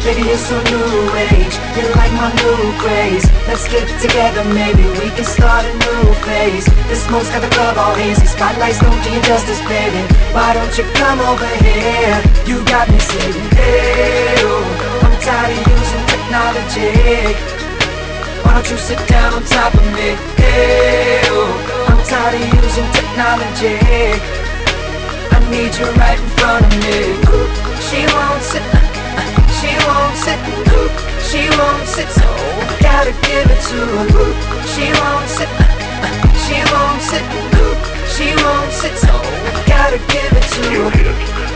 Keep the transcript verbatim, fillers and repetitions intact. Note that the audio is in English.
Baby, you're so new age, you're like my new craze. Let's get together, maybe we can start a new phase. This smoke's got the club all hazy, spotlights don't do you justice, baby. Why don't you come over here? You got me saying, hey, oh, I'm tired of using technology. Why don't you sit down on top of me? Hey, oh, I'm tired of using technology. I need you right in front of me. She won't sit, she won't sit, she won't sit, so gotta give it to her. She won't sit, she won't sit, she won't sit, so gotta give it to her.